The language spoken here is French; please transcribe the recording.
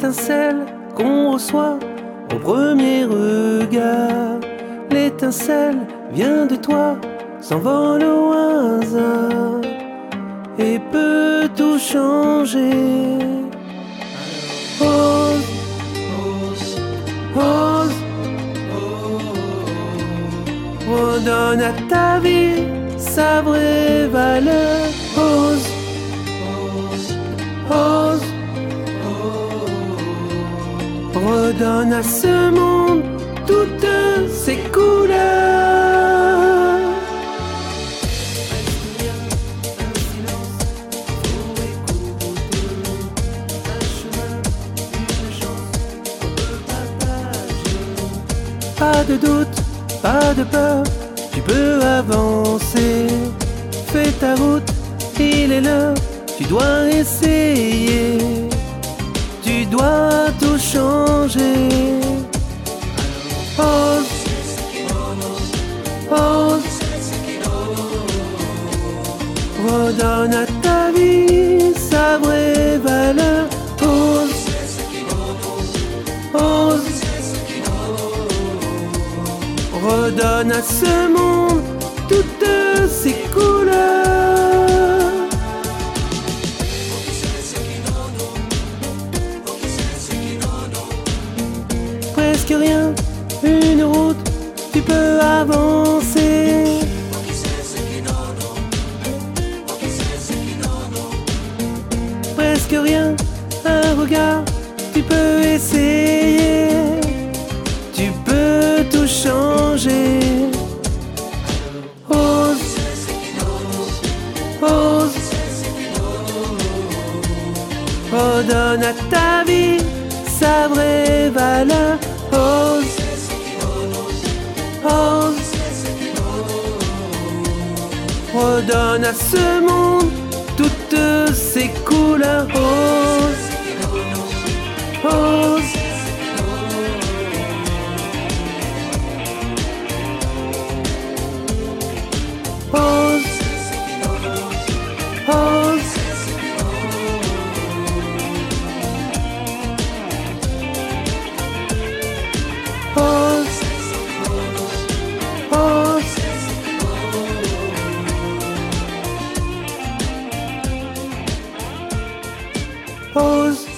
l'étincelle qu'on reçoit au premier regard. L'étincelle vient de toi, s'envole au hasard et peut tout changer. Ose, ose, redonne à ta vie sa vraie valeur. Ose, ose, redonne à ce monde toutes ses couleurs. Pas de doute, pas de peur, tu peux avancer. Fais ta route, il est l'heure, tu dois essayer. Tu dois tout changer. Ose, ose, redonne à ta vie sa vraie valeur. Ose, ose, redonne à ce monde toutes ses couleurs. Presque rien, une route, tu peux avancer. Presque rien, un regard, tu peux essayer. Tu peux tout changer. Ose, ose, redonne à ta vie sa vraie valeur. Ose, ose, redonne à ce monde toutes ses couleurs. Ose, ose, ose, ose, ose, ose, ose.